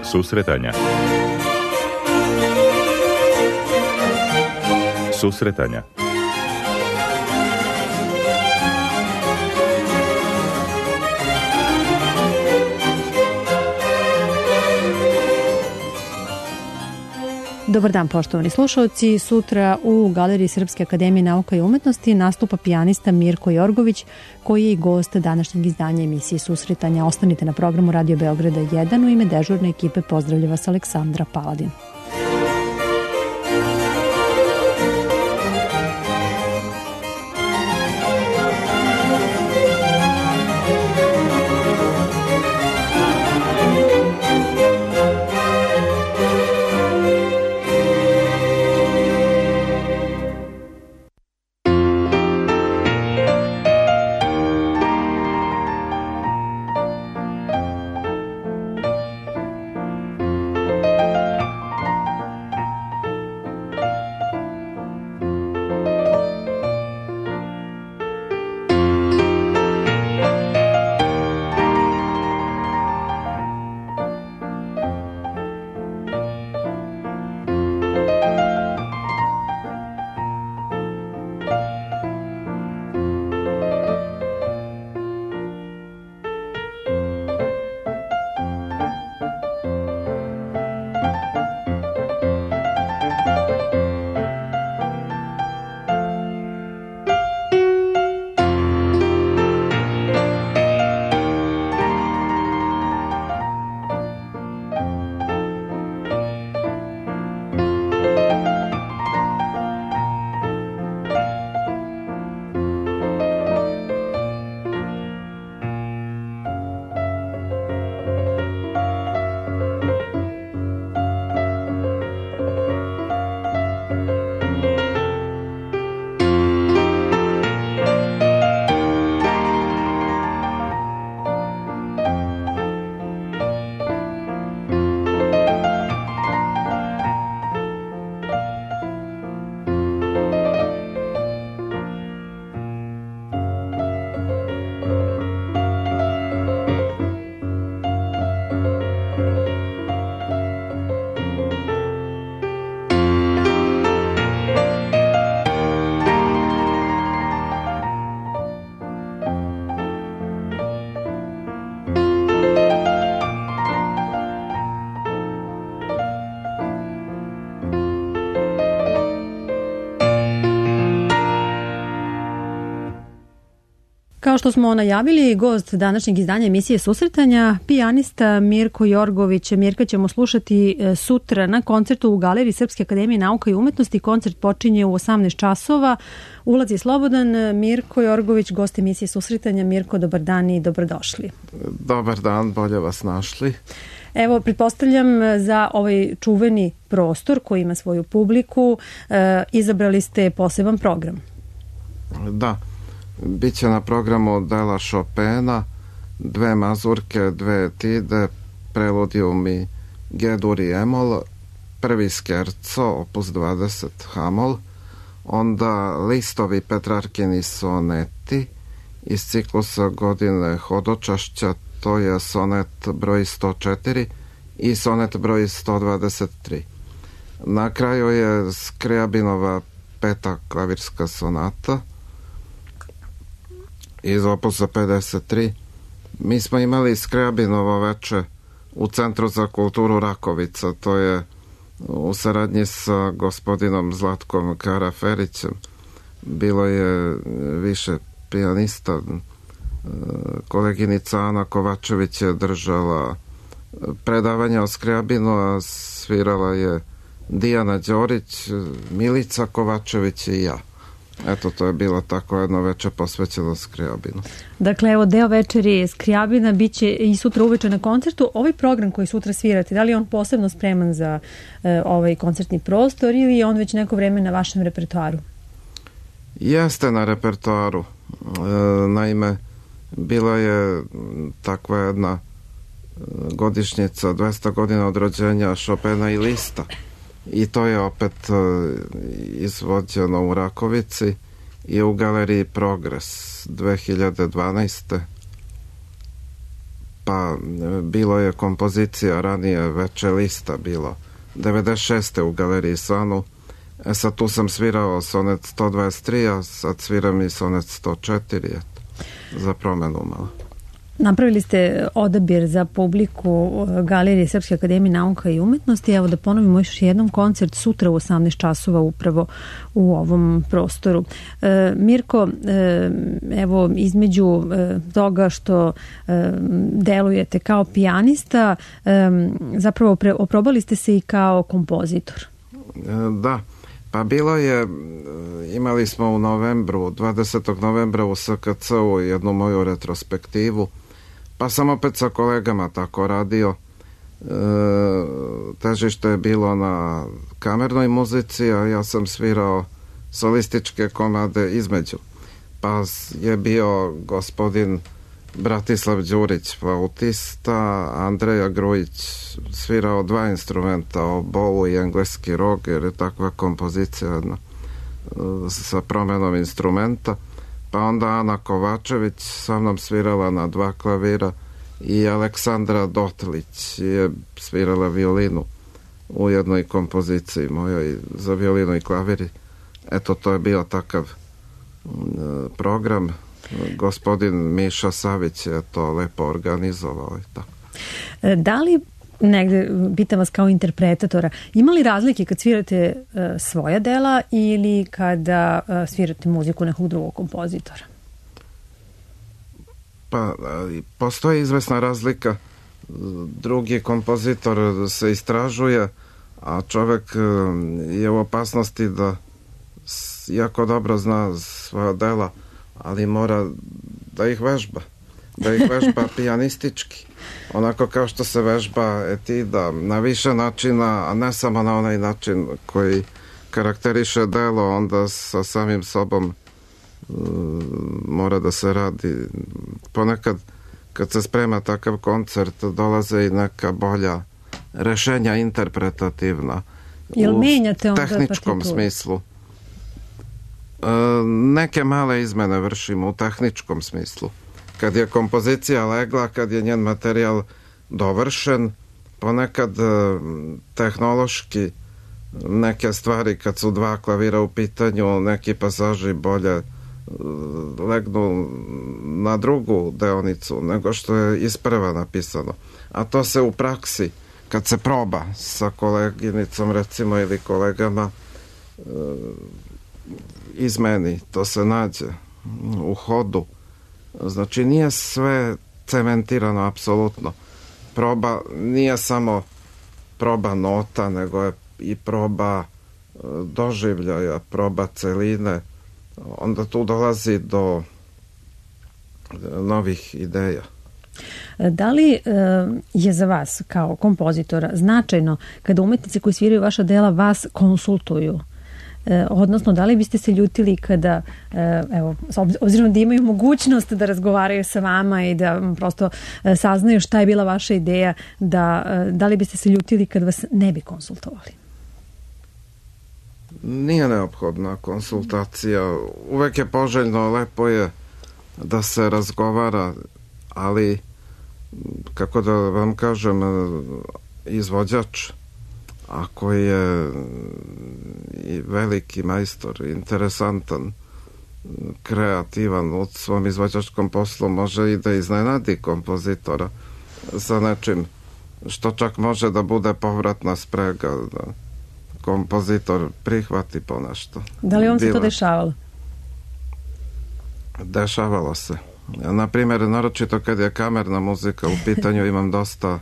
Susretanja. Susretanja. Dobar dan, poštovani slušalci. Sutra u Galeriji Srpske akademije nauka i umetnosti nastupa pijanista Mirko Jorgović, koji je i gost današnjeg izdanja emisije Susretanja. Ostanite na programu Radio Beograda 1. U ime dežurne ekipe pozdravlja vas Aleksandra Paladin. Kao što smo najavili, gost današnjeg izdanja emisije Susretanja, pijanista Mirko Jorgović. Mirka ćemo slušati sutra na koncertu u Galeriji Srpske akademije nauka i umetnosti. Koncert počinje u 18 časova. Ulaz je slobodan. Mirko Jorgović, gost emisije Susretanja. Mirko, dobar dan i dobrodošli. Dobar dan, bolje vas našli. Evo, pretpostavljam za ovaj čuveni prostor koji ima svoju publiku, izabrali ste poseban program. Da. Biće na programu dela Chopina, 2 mazurke, 2 etide, preludijum i G-dur i emol, prvi scherzo, opus 20 Hamol, onda listovi Petrarkini soneti iz ciklusa Godine hodočašća, to je sonet broj 104 i sonet broj 123. Na kraju je Skriabinova 5. klavirska sonata iz opusa 53. Mi smo imali Skriabinovo veče u Centru za kulturu Rakovica, to je u saradnji sa gospodinom Zlatkom Karaferićem. Bilo je više pijanista. Koleginica Ana Kovačević je držala predavanja o Skriabinu, a svirala je Dijana Đorić, Milica Kovačević i ja. Eto, to je bilo tako jedno veče posvećeno Skriabinu. Dakle, evo, deo večeri Skriabina biće i sutra uveče na koncertu. Ovaj program koji sutra svirate, da li je on posebno spreman za ovaj koncertni prostor ili je on već neko vreme na vašem repertoaru? Jeste na repertoaru. Naime, bila je takva jedna godišnjica, 200 godina od rođenja Chopina i Lista. I to je opet izvođeno u Rakovici i u Galeriji Progres 2012. pa bilo je kompozicija ranije, Veče lista bilo 96. u Galeriji Sanu. Sad tu sam svirao sonet 123, a sad sviram i sonet 104, za promenu malo. Napravili ste odabir za publiku Galerije Srpske akademije nauka i umetnosti. Evo da ponovimo još jednom, koncert sutra u 18 časova upravo u ovom prostoru. Mirko, evo između toga što delujete kao pijanista, zapravo oprobali ste se i kao kompozitor. Da, pa bilo je, imali smo u novembru, 20. novembra u SKC-u jednu moju retrospektivu, pa sam opet sa kolegama tako radio. Težište je bilo na kamernoj muzici, a ja sam svirao solističke komade između. Pa je bio gospodin Bratislav Đurić, flautista, Andreja Grujić svirao 2 instrumenta, obolu i engleski rog, jer je takva kompozicija sa promenom instrumenta. Pa onda Ana Kovačević sa mnom svirala na 2 klavira i Aleksandra Dotlić je svirala violinu u jednoj kompoziciji mojoj za violinu i klaviri. Eto, to je bio takav program. Gospodin Miša Savić je to lepo organizovao i tako. Da li negde, pitam vas kao interpretatora, ima li razlike kad svirate svoja dela ili kada svirate muziku nekog drugog kompozitora? Pa, postoji izvesna razlika. Drugi kompozitor se istražuje, a čovek je u opasnosti da jako dobro zna svoja dela, ali mora da ih vežba. Da ih vežba pijanistički. Onako kao što se vežba etida na više načina, a ne samo na onaj način koji karakteriše delo, onda sa samim sobom mora da se radi. Ponekad kad se sprema takav koncert dolaze i neka bolja rešenja interpretativna. Jel menjate onda tehničkom partituru? Smislu. Neke male izmene vršimo u tehničkom smislu. Kad je kompozicija legla, kad je njen materijal dovršen, ponekad tehnološki neke stvari, kad su 2 klavira u pitanju, neki pasaži bolje legnu na drugu deonicu nego što je isprva napisano. A to se u praksi, kad se proba sa koleginicom recimo ili kolegama, izmeni, to se nađe u hodu. Znači nije sve cementirano apsolutno. Proba nije samo proba nota, nego je i proba doživljaja, proba celine. Onda tu dolazi do novih ideja. Da li je za vas kao kompozitora značajno kada umetnici koji sviraju vaša dela vas konsultuju? Odnosno, da li biste se ljutili kada, evo, obzirom da imaju mogućnost da razgovaraju sa vama i da prosto saznaju šta je bila vaša ideja, da li biste se ljutili kad vas ne bi konsultovali? Nije neophodna konsultacija. Uvek je poželjno, lepo je da se razgovara, ali, kako da vam kažem, izvođač, ako je i veliki majstor, interesantan, kreativan u svom izvođačkom poslu, može i da iznenadi kompozitora sa nečim što čak može da bude povratna sprega, da kompozitor prihvati po nešto. Da li vam se to dešavalo? Dešavalo se. Naprimjer, naročito kad je kamerna muzika u pitanju, imam dosta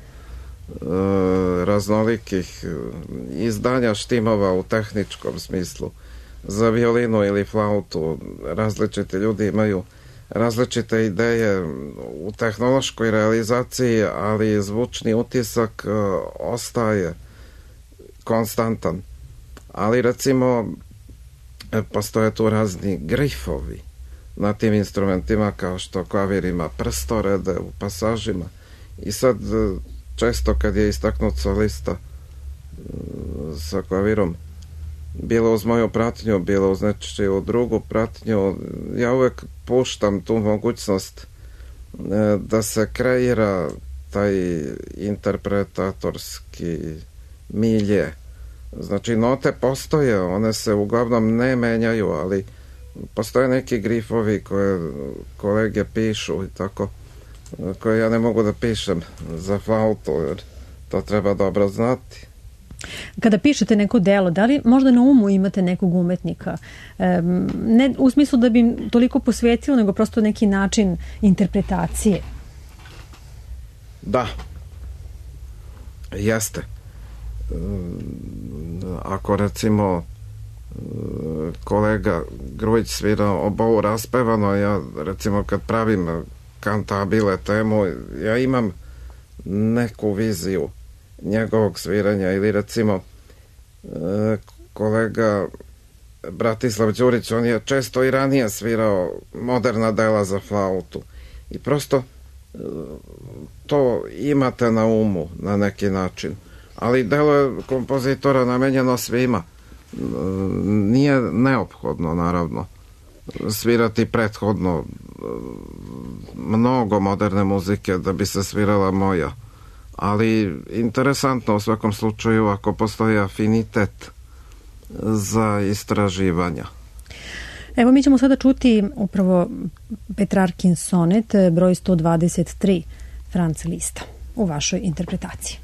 raznolikih izdanja štimova u tehničkom smislu za violinu ili flautu. Različiti ljudi imaju različite ideje u tehnološkoj realizaciji, ali zvučni utisak ostaje konstantan. Ali recimo postoje tu razni grifovi na tim instrumentima, kao što klavir ima prstorede u pasažima, i sad često kad je istaknut solista sa klavirom, bilo uz moju pratnju, bilo uz nečiju drugu pratnju, ja uvek puštam tu mogućnost da se kreira taj interpretatorski milje. Znači, note postoje, one se uglavnom ne menjaju, ali postoje neki grifovi koje kolege pišu i tako, koje ja ne mogu da pišem za flautu, jer to treba dobro znati. Kada pišete neko delo, da li možda na umu imate nekog umetnika? Ne u smislu da bi toliko posvetilo, nego prosto neki način interpretacije. Da. Jeste. Ako recimo kolega Grujić svira obovu raspevano, ja recimo kad pravim kantabile temu, ja imam neku viziju njegovog sviranja, ili recimo kolega Bratislav Đurić, on je često i ranije svirao moderna dela za flautu i prosto to imate na umu na neki način, ali delo je kompozitora namenjeno svima. Nije neophodno, naravno, svirati prethodno mnogo moderne muzike da bi se svirala moja, ali interesantno u svakom slučaju ako postoji afinitet za istraživanja. Evo, mi ćemo sada čuti upravo Petrarkin sonet broj 123 Franz Lista u vašoj interpretaciji.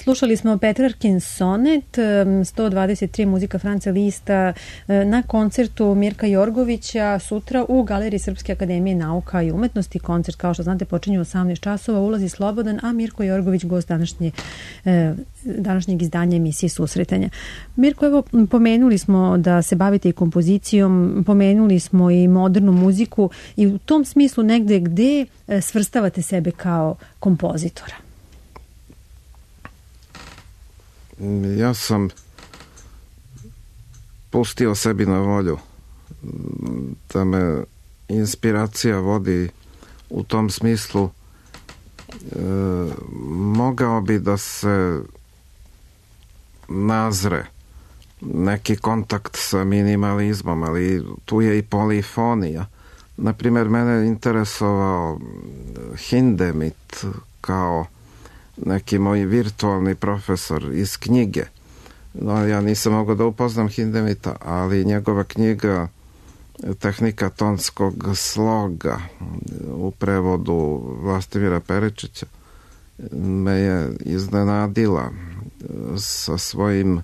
Slušali smo Petrarkin sonet, 123 muzika Franca Lista na koncertu Mirka Jorgovića sutra u Galeriji Srpske akademije nauka i umetnosti. Koncert, kao što znate, počinje u 18 časova, ulazi slobodan, a Mirko Jorgović gost današnjeg izdanja emisije Susretanja. Mirko, evo, pomenuli smo da se bavite i kompozicijom, pomenuli smo i modernu muziku i u tom smislu negde gde svrstavate sebe kao kompozitora? Ja sam pustio sebi na volju da me inspiracija vodi u tom smislu. Mogao bi da se nazre neki kontakt sa minimalizmom, ali tu je i polifonija. Naprimjer, mene je interesovao Hindemith kao neki moj virtualni profesor iz knjige. No, ja nisam mogao da upoznam Hindemitha, ali njegova knjiga Tehnika tonskog sloga u prevodu Vlastimira Peričića me je iznenadila sa svojim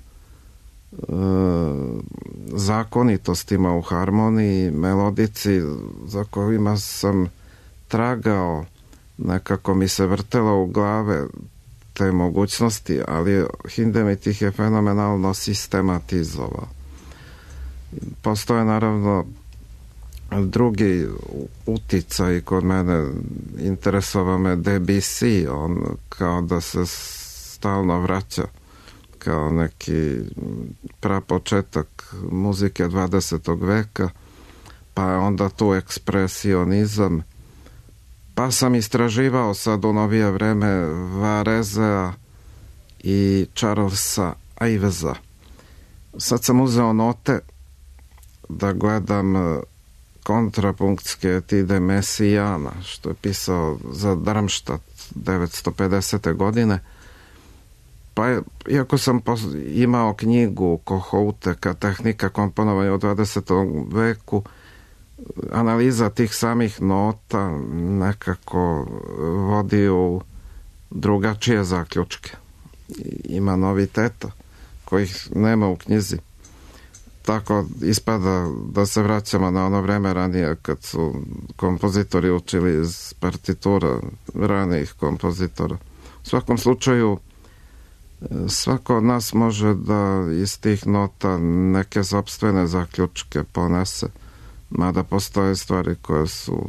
zakonitostima u harmoniji, melodici za kojima sam tragao, nekako mi se vrtelo u glave te mogućnosti, ali Hindemith ih je fenomenalno sistematizovao. Postoje naravno drugi uticaj kod mene, interesova me Debussy, on kao da se stalno vraća kao neki prapočetak muzike 20. veka, pa onda tu ekspresionizam, pa sam istraživao sad u novije vreme Varezea i Charlesa Ivesa. Sad sam uzeo note da gledam kontrapunktske etide Messijana, što je pisao za Darmstadt 950. godine. Pa iako sam imao knjigu Kohouteka, tehnika komponovanja u 20. veku, analiza tih samih nota nekako vodi u drugačije zaključke. Ima noviteta kojih nema u knjizi. Tako ispada da se vraćamo na ono vreme ranije kad su kompozitori učili iz partitura ranijih kompozitora. U svakom slučaju svako od nas može da iz tih nota neke sopstvene zaključke ponese, mada postoje stvari koje su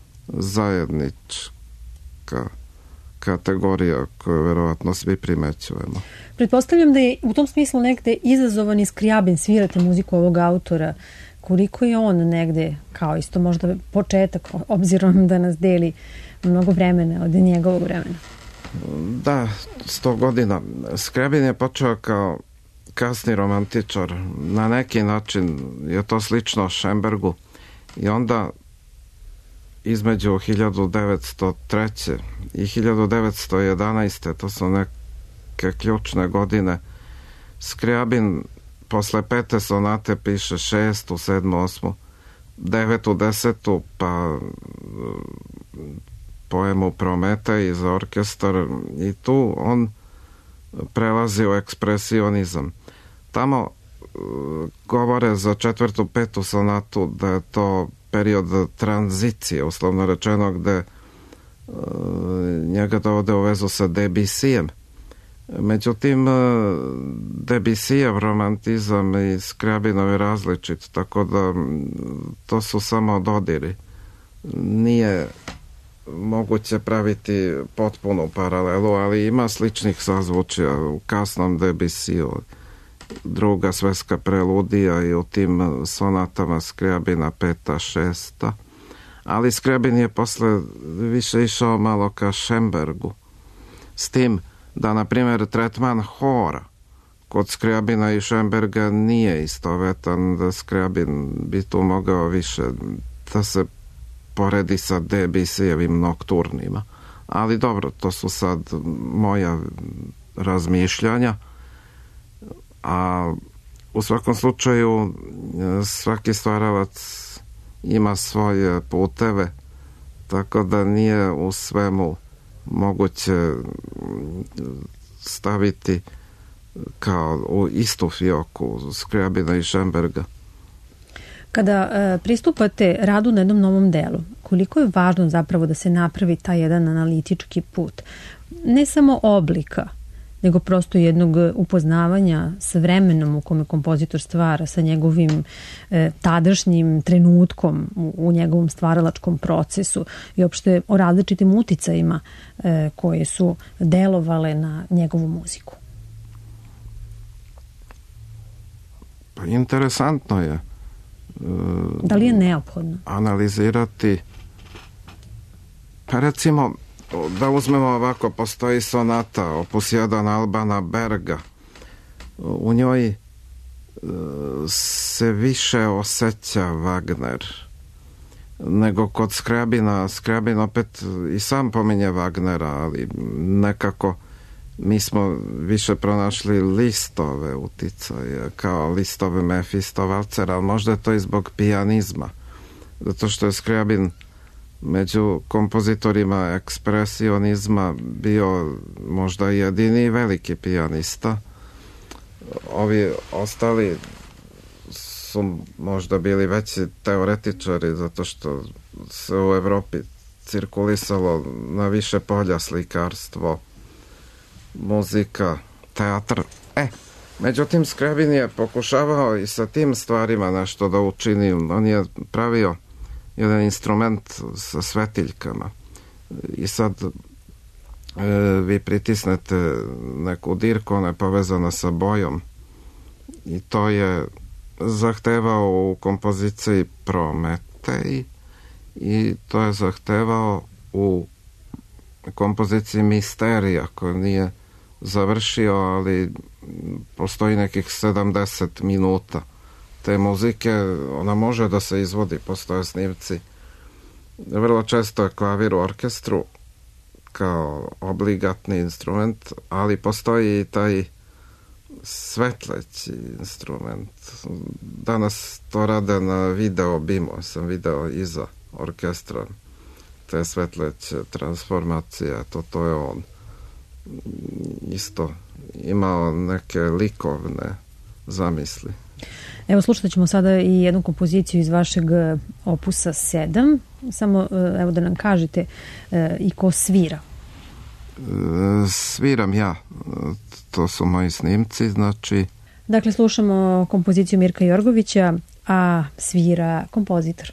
zajednička kategorija koju verovatno svi primećujemo. Pretpostavljam da je u tom smislu negde izazovan i Skrjabin, svirate muziku ovog autora. Koliko je on negde, kao isto možda početak, obzirom da nas deli mnogo vremena od njegovog vremena? Da, 100 godina. Skrjabin je počeo kao kasni romantičar. Na neki način je to slično Šembergu. I onda između 1903. i 1911. to su neke ključne godine. Skrjabin posle 5. sonate piše 6., 7., 8., 9., 10., pa poemu Prometej za orkestar i tu on prelazi u ekspresionizam. Tamo govore za 4., 5. sonatu da je to period tranzicije, uslovno rečeno, gde njega dovode u vezu sa Debussyjem. Međutim, Debussyjev romantizam i Skrjabinov je različit, tako da to su samo dodiri. Nije moguće praviti potpunu paralelu, ali ima sličnih sazvučja u kasnom Debussyju, druga sveska preludija i u tim sonatama Skrjabina 5., 6. Ali Skrjabin je posle više išao malo ka Šembergu. S tim da, na primjer, tretman hora kod Skrjabina i Šemberga nije istovetan, da Skrjabin bi tu mogao više da se poredi sa Debussyjevim nokturnima. Ali dobro, to su sad moja razmišljanja. A u svakom slučaju svaki stvaralac ima svoje puteve, tako da nije u svemu moguće staviti kao u istu fioku Skrjabina i Šemberga. Kada pristupate radu na jednom novom delu, koliko je važno zapravo da se napravi taj jedan analitički put? Ne samo oblika, nego prosto jednog upoznavanja sa vremenom u kome kompozitor stvara, sa njegovim tadašnjim trenutkom u njegovom stvaralačkom procesu i uopšte o različitim uticajima koje su delovale na njegovu muziku. Pa interesantno je. Da li je neophodno? Analizirati. Pa recimo, da uzmemo ovako, postoji sonata opus 1 Albana Berga. U njoj se više osjeća Wagner nego kod Skrjabina. Skrjabin opet i sam pominje Wagnera, ali nekako mi smo više pronašli listove uticaje, kao listove Mefisto Valcera, ali možda je to i zbog pijanizma. Zato što je Skrjabin među kompozitorima ekspresionizma bio možda jedini veliki pijanista. Ovi ostali su možda bili veći teoretičari zato što se u Evropi cirkulisalo na više polja: slikarstvo, muzika, teatr. Međutim, Skrjabin je pokušavao i sa tim stvarima nešto da učini. On je pravio jedan instrument sa svetiljkama i sad vi pritisnete neku dirku, ona je povezana sa bojom i to je zahtevao u kompoziciji Prometej i to je zahtevao u kompoziciji Misterija koju nije završio, ali postoji nekih 70 minuta te muzike. Ona može da se izvodi, postoje snimci. Vrlo često je klavir u orkestru kao obligatni instrument, ali postoji i taj svetleći instrument. Danas to rade na video bimu, sam video iza orkestra te svetleće transformacije, to je on isto imao neke likovne zamisli. Evo, slušat ćemo sada i jednu kompoziciju iz vašeg opusa 7. Samo evo da nam kažete i ko svira. Sviram ja. To su moji snimci, znači. Dakle, slušamo kompoziciju Mirka Jorgovića, a svira kompozitor.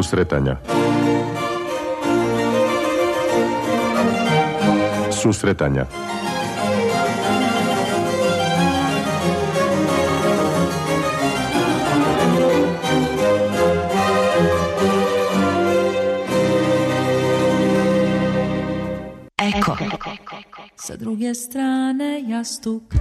Susretanja. Susretanja. Eko. Sa druge strane jastuka.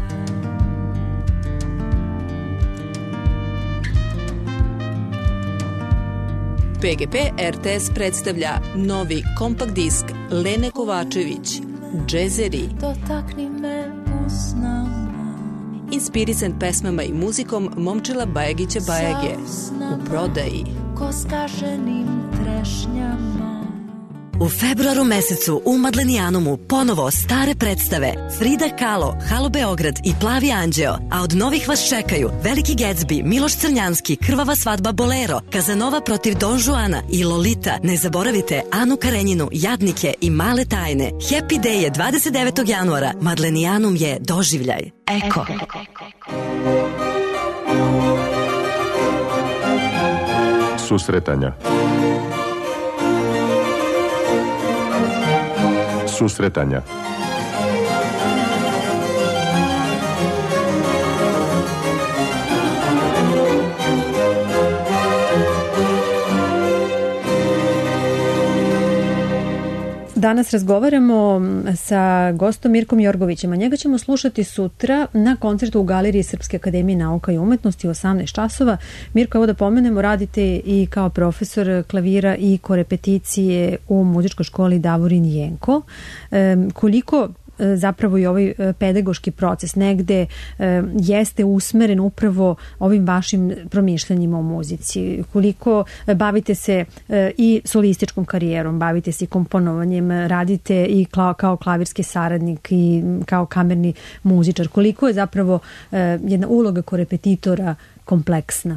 PGP RTS predstavlja novi kompakt disk Lene Kovačević, Džezeri. Dotakni me usnama. Inspirisan pesmama i muzikom Momčila Bajagića Bajage. U prodaji. Ko skaženim trešnjama. U februaru mesecu u Madlenijanumu ponovo stare predstave Frida Kahlo, Halo Beograd i Plavi anđeo, a od novih vas čekaju Veliki Gatsby, Miloš Crnjanski, Krvava svadba Bolero, Kazanova protiv Don Juana i Lolita. Ne zaboravite Anu Karenjinu, Jadnike i Male tajne. Happy Day je 29. januara. Madlenijanum je doživljaj. Eko. Susretanja. Susretanja. Danas razgovaramo sa gostom Mirkom Jorgovićem, a njega ćemo slušati sutra na koncertu u Galeriji Srpske akademije nauka i umetnosti u 18 časova. Mirko, evo da pomenemo, radite i kao profesor klavira i korepeticije u muzičkoj školi Davorin Jenko. Koliko zapravo i ovaj pedagoški proces negde jeste usmeren upravo ovim vašim promišljanjima o muzici? Koliko bavite se i solističkom karijerom, bavite se i komponovanjem, radite i kao klavirski saradnik i kao kamerni muzičar? Koliko je zapravo jedna uloga korepetitora kompleksna?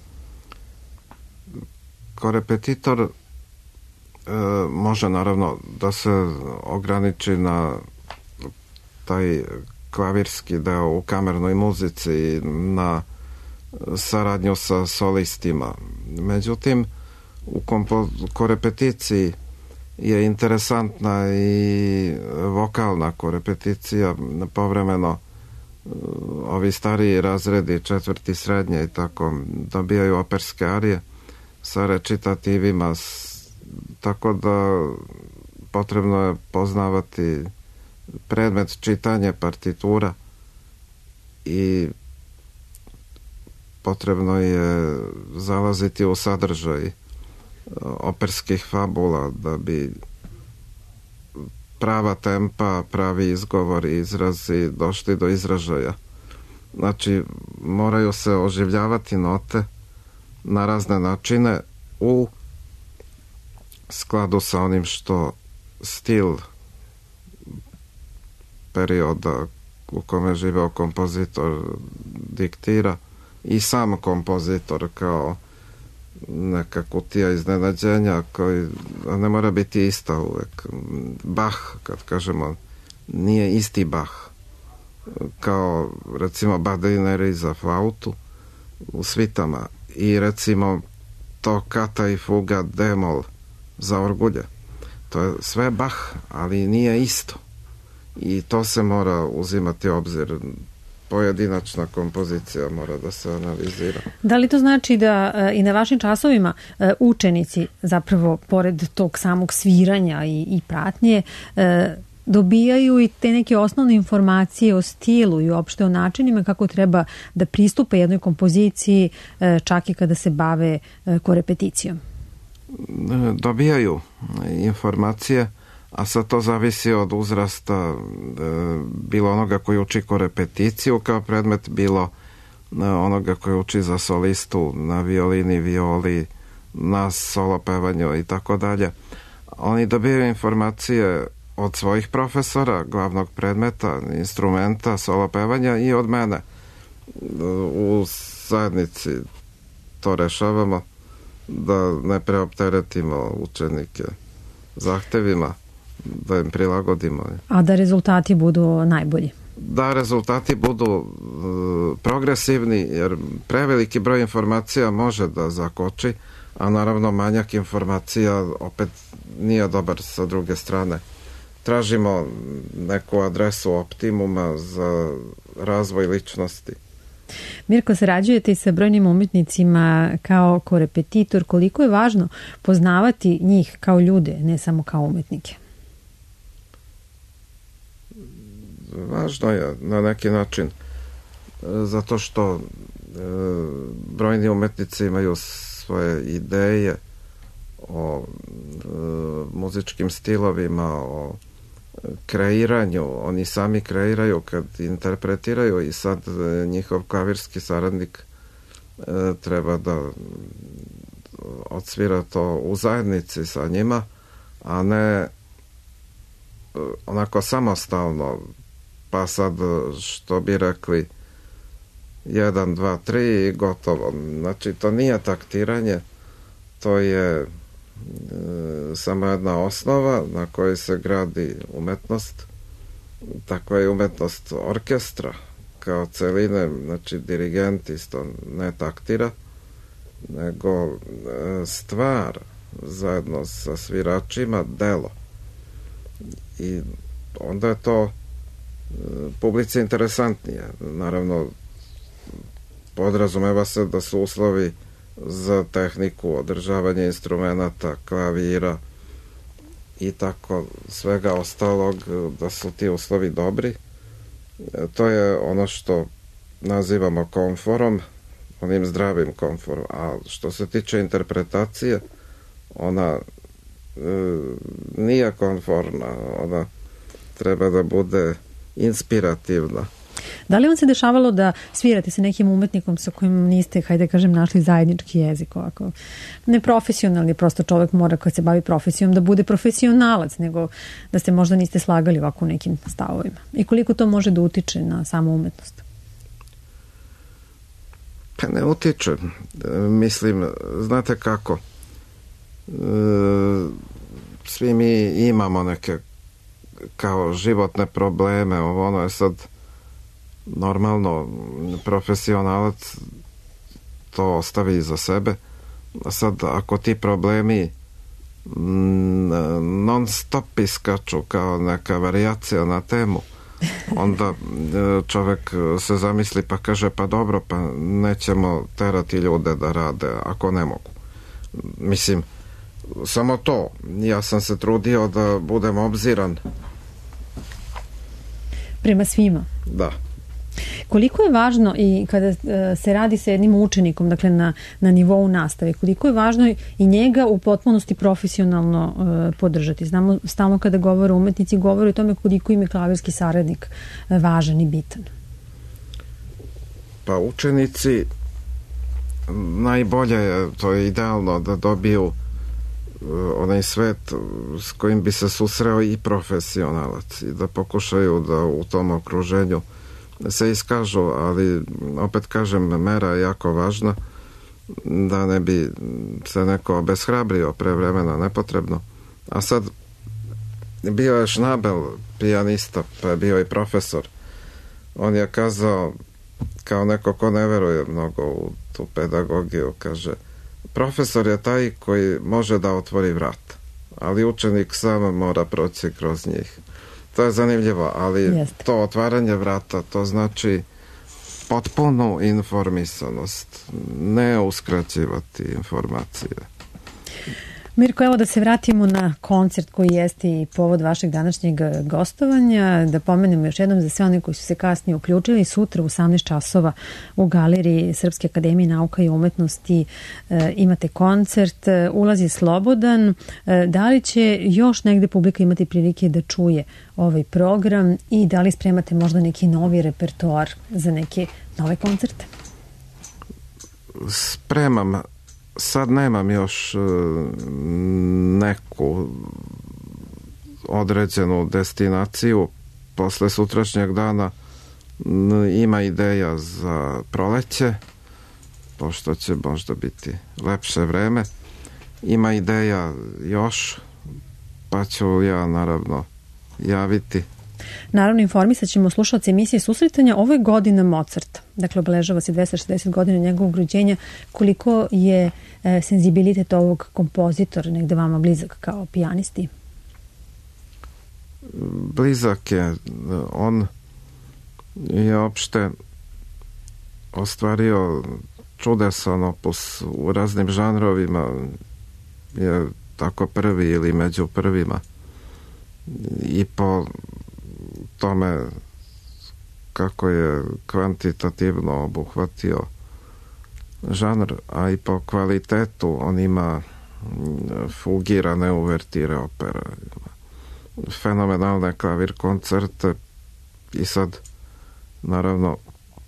Korepetitor može naravno da se ograniči na taj klavirski deo u kamernoj muzici i na saradnju sa solistima. Međutim, u korepeticiji je interesantna i vokalna korepeticija. Povremeno ovi stariji razredi, četvrti srednje i tako, dobijaju operske arije sa recitativima, tako da potrebno je poznavati predmet čitanje partitura i potrebno je zalaziti u sadržaj operskih fabula da bi prava tempa, pravi izgovor i izrazi došli do izražaja. Znači, moraju se oživljavati note na razne načine u skladu sa onim što stil perioda u kome živeo kompozitor diktira i sam kompozitor kao neka kutija iznenađenja koji ne mora biti ista uvek. Bach, kad kažemo, nije isti Bach kao recimo Badineri za flautu u svitama i recimo Toccata i fuga D-mol za orgulje. To je sve Bach, ali nije isto. I to se mora uzimati obzir. Pojedinačna kompozicija mora da se analizira. Da li to znači da i na vašim časovima učenici zapravo pored tog samog sviranja i pratnje dobijaju i te neke osnovne informacije o stilu i uopšte o načinima kako treba da pristupe jednoj kompoziciji čak i kada se bave korepeticijom? Dobijaju informacije, a sad to zavisi od uzrasta bilo onoga koji uči korepeticiju kao predmet, bilo onoga koji uči za solistu na violini, violi, na solo pevanju i tako dalje. Oni dobijaju informacije od svojih profesora, glavnog predmeta, instrumenta, solo pevanja i od mene. U zajednici to rešavamo da ne preopteretimo učenike zahtevima, da im prilagodimo. A da rezultati budu najbolji. Da rezultati budu progresivni, jer preveliki broj informacija može da zakoči, a naravno manjak informacija opet nije dobar sa druge strane. Tražimo neku adresu optimuma za razvoj ličnosti. Mirko, sarađujete i sa brojnim umjetnicima kao korepetitor. Koliko je važno poznavati njih kao ljude, ne samo kao umjetnike? Važno je na neki način, zato što brojni umjetnici imaju svoje ideje o muzičkim stilovima, o kreiranju. Oni sami kreiraju kad interpretiraju i sad njihov klavirski saradnik treba da odsvira to u zajednici sa njima, a ne onako samostalno, pa sad što bi rekli 1, 2, 3 i gotovo. Znači to nije taktiranje, to je samo jedna osnova na kojoj se gradi umetnost. Takva je umetnost orkestra kao celine, znači dirigent isto ne taktira, nego stvar zajedno sa sviračima delo. I onda je to publici interesantnije. Naravno, podrazumeva se da su uslovi za tehniku, održavanje instrumenta, klavira i tako svega ostalog, da su ti uslovi dobri. To je ono što nazivamo komforom, onim zdravim komforom. A što se tiče interpretacije, ona nije komforna, ona treba da bude inspirativna. Da li vam se dešavalo da svirate sa nekim umetnikom sa kojim niste, hajde kažem, našli zajednički jezik ovako? Neprofesionalni, prosto čovjek mora kad se bavi profesijom da bude profesionalac, nego da ste možda niste slagali ovako u nekim stavovima. I koliko to može da utiče na samu umetnost? Pa ne utiče. Mislim, znate kako? Svi mi imamo neke kao životne probleme, ono je sad normalno, profesionalac to ostavi iza sebe. Sad, ako ti problemi non stop iskaču kao neka varijacija na temu, onda čovjek se zamisli pa kaže pa dobro, pa nećemo terati ljude da rade ako ne mogu. Mislim, samo to. Ja sam se trudio da budem obziran prema svima. Da. Koliko je važno i kada se radi sa jednim učenikom, dakle na nivou nastave, koliko je važno i njega u potpunosti profesionalno podržati? Znamo, stalno kada govore umetnici, govore o tome koliko im je klavirski saradnik važan i bitan. Pa učenici najbolje je, to je idealno da dobiju onaj svet s kojim bi se susreo i profesionalac i da pokušaju da u tom okruženju se iskažu, ali opet kažem, mera je jako važna da ne bi se neko obeshrabrio pre vremena nepotrebno. A sad bio je Schnabel, pijanista, pa je bio i profesor. On je kazao, kao neko ko ne veruje mnogo u tu pedagogiju, kaže, profesor je taj koji može da otvori vrat, ali učenik sam mora proći kroz njih. To je zanimljivo, ali to otvaranje vrata, to znači potpunu informisanost, ne uskraćivati informacije. Mirko, evo da se vratimo na koncert koji jeste i povod vašeg današnjeg gostovanja, da pomenemo još jednom za sve one koji su se kasnije uključili. Sutra u 18 časova u galeriji Srpske akademije nauka i umetnosti imate koncert, ulaz je slobodan. Da li će još negde publika imati prilike da čuje ovaj program i da li spremate možda neki novi repertoar za neke nove koncerte? Spremam. Sad nemam još neku određenu destinaciju. Posle sutrašnjeg dana ima ideja za proleće, pošto će možda biti lepše vreme. Ima ideja još, pa ću ja naravno javiti. Naravno, informisat ćemo slušalce emisije Susretanja. Ovo je godina Mozarta. Dakle, obeležava se 260 godina njegovog rođenja. Koliko je senzibilitet ovog kompozitora negde vama blizak kao pijanisti? Blizak je. On je opšte ostvario čudesan opus u raznim žanrovima, je tako prvi ili među prvima, i po tome kako je kvantitativno obuhvatio žanr, a i po kvalitetu. On ima fugirane uvertire opera, fenomenalne klavir koncerte i sad naravno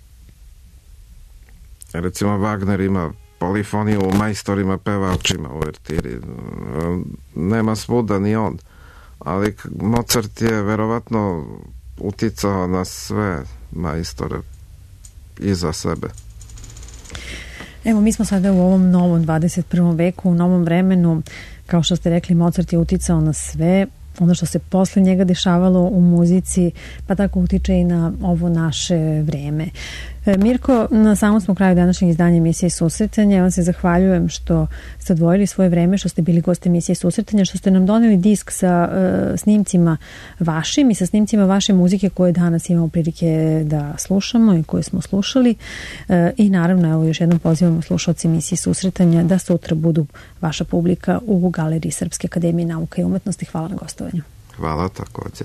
recimo Wagner ima polifoniju u majstorima pevačima u uvertiri. Nema svuda ni on, ali Mozart je verovatno uticao na sve majstore iza sebe. Evo, mi smo sada u ovom novom 21. veku, u novom vremenu. Kao što ste rekli, Mozart je uticao na sve. Ono što se posle njega dešavalo u muzici, pa tako utiče i na ovo naše vreme. Mirko, na samom smo kraju današnjeg izdanja emisije Susretanja. Ja vam se zahvaljujem što ste odvojili svoje vreme, što ste bili gost emisije Susretanja, što ste nam doneli disk sa snimcima vašim i sa snimcima vaše muzike koje danas imamo prilike da slušamo i koje smo slušali. I naravno, evo, još jednom pozivamo slušalci emisije Susretanja da sutra budu vaša publika u Galeriji Srpske akademije nauka i umetnosti. Hvala na gostovanju. Hvala takođe.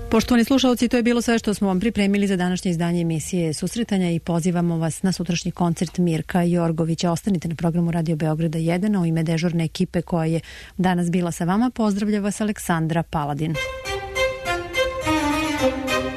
Poštovani slušalci, to je bilo sve što smo vam pripremili za današnje izdanje emisije Susretanja i pozivamo vas na sutrašnji koncert Mirka Jorgovića. Ostanite na programu Radio Beograda 1, a u ime dežurne ekipe koja je danas bila sa vama, pozdravlja vas Aleksandra Paladin.